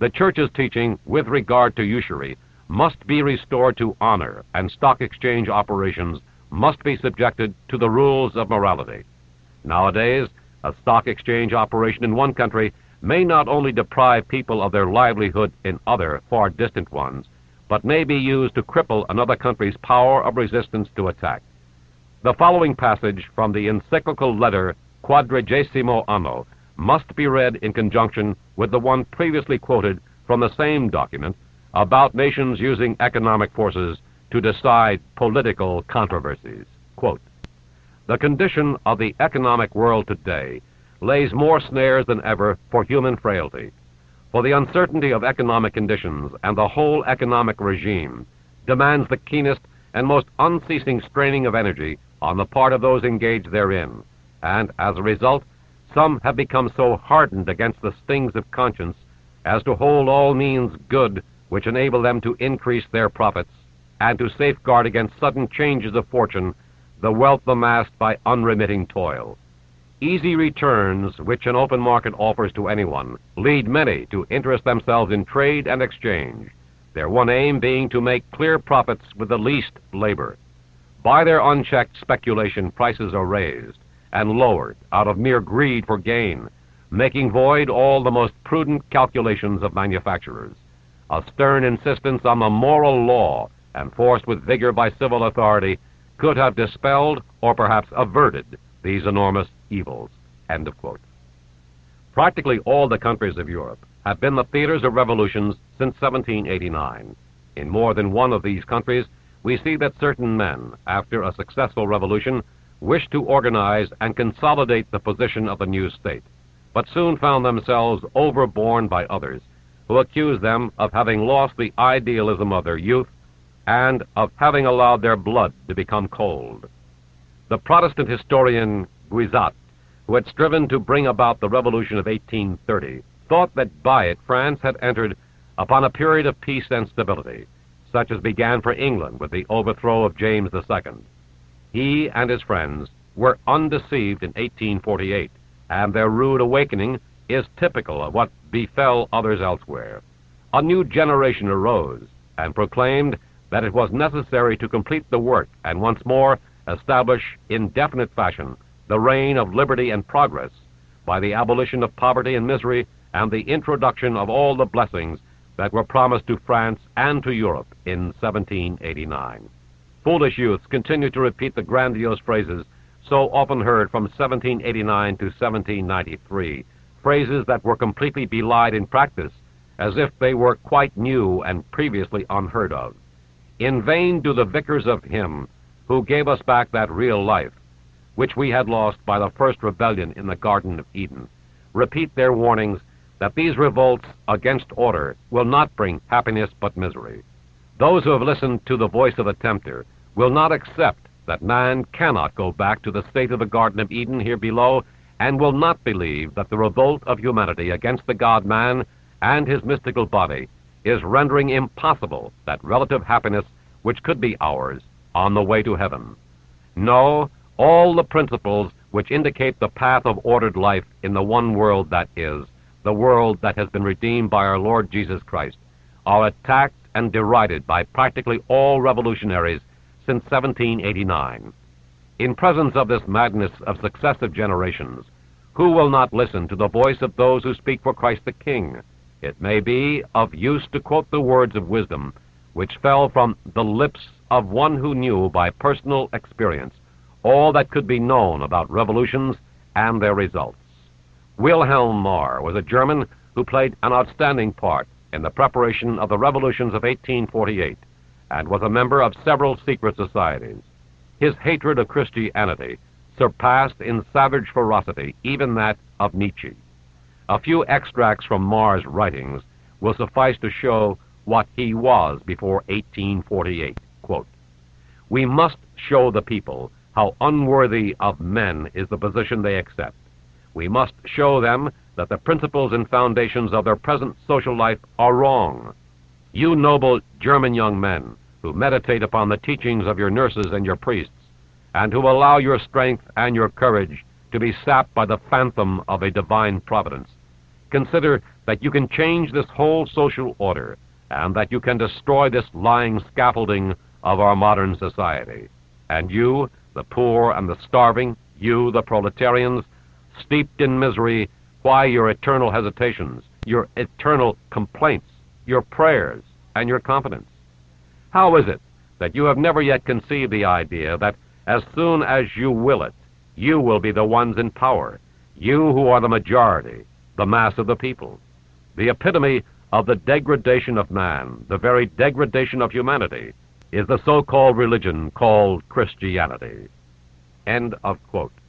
the Church's teaching with regard to usury must be restored to honor, and stock exchange operations must be subjected to the rules of morality. Nowadays, a stock exchange operation in one country may not only deprive people of their livelihood in other, far distant ones, but may be used to cripple another country's power of resistance to attack. The following passage from the encyclical letter Quadragesimo Anno must be read in conjunction with the one previously quoted from the same document about nations using economic forces to decide political controversies. Quote, "The condition of the economic world today lays more snares than ever for human frailty, for the uncertainty of economic conditions and the whole economic regime demands the keenest and most unceasing straining of energy on the part of those engaged therein, and as a result, some have become so hardened against the stings of conscience as to hold all means good which enable them to increase their profits and to safeguard against sudden changes of fortune the wealth amassed by unremitting toil. Easy returns, which an open market offers to anyone, lead many to interest themselves in trade and exchange, their one aim being to make clear profits with the least labor. By their unchecked speculation, prices are raised and lowered out of mere greed for gain, making void all the most prudent calculations of manufacturers. A stern insistence on the moral law, enforced with vigor by civil authority, could have dispelled or perhaps averted these enormous evils." End of quote. Practically all the countries of Europe have been the theaters of revolutions since 1789. In more than one of these countries, we see that certain men, after a successful revolution, wished to organize and consolidate the position of the new state, but soon found themselves overborne by others, who accused them of having lost the idealism of their youth and of having allowed their blood to become cold. The Protestant historian Guizot, who had striven to bring about the revolution of 1830, thought that by it France had entered upon a period of peace and stability, such as began for England with the overthrow of James II. He and his friends were undeceived in 1848, and their rude awakening is typical of what befell others elsewhere. A new generation arose and proclaimed that it was necessary to complete the work and once more establish in definite fashion the reign of liberty and progress by the abolition of poverty and misery and the introduction of all the blessings that were promised to France and to Europe in 1789. Foolish youths continued to repeat the grandiose phrases so often heard from 1789 to 1793, phrases that were completely belied in practice, as if they were quite new and previously unheard of. In vain do the vicars of Him who gave us back that real life, which we had lost by the first rebellion in the Garden of Eden, repeat their warnings that these revolts against order will not bring happiness but misery. Those who have listened to the voice of the tempter will not accept that man cannot go back to the state of the Garden of Eden here below, and will not believe that the revolt of humanity against the God-man and his mystical body is rendering impossible that relative happiness which could be ours on the way to heaven. No, all the principles which indicate the path of ordered life in the one world that is, the world that has been redeemed by our Lord Jesus Christ, are attacked and derided by practically all revolutionaries since 1789. In presence of this madness of successive generations, who will not listen to the voice of those who speak for Christ the King? It may be of use to quote the words of wisdom which fell from the lips of one who knew by personal experience all that could be known about revolutions and their results. Wilhelm Marr was a German who played an outstanding part in the preparation of the revolutions of 1848 and was a member of several secret societies. His hatred of Christianity surpassed in savage ferocity even that of Nietzsche. A few extracts from Marr's writings will suffice to show what he was before 1848. Quote, "We must show the people how unworthy of men is the position they accept. We must show them that the principles and foundations of their present social life are wrong. You noble German young men who meditate upon the teachings of your nurses and your priests, and who allow your strength and your courage to be sapped by the phantom of a divine providence, consider that you can change this whole social order, and that you can destroy this lying scaffolding of our modern society. And you, the poor and the starving, you, the proletarians, steeped in misery, why your eternal hesitations, your eternal complaints, your prayers, and your confidence? How is it that you have never yet conceived the idea that as soon as you will it, you will be the ones in power, you who are the majority, the mass of the people, the epitome of the degradation of man, the very degradation of humanity, is the so-called religion called Christianity. End of quote.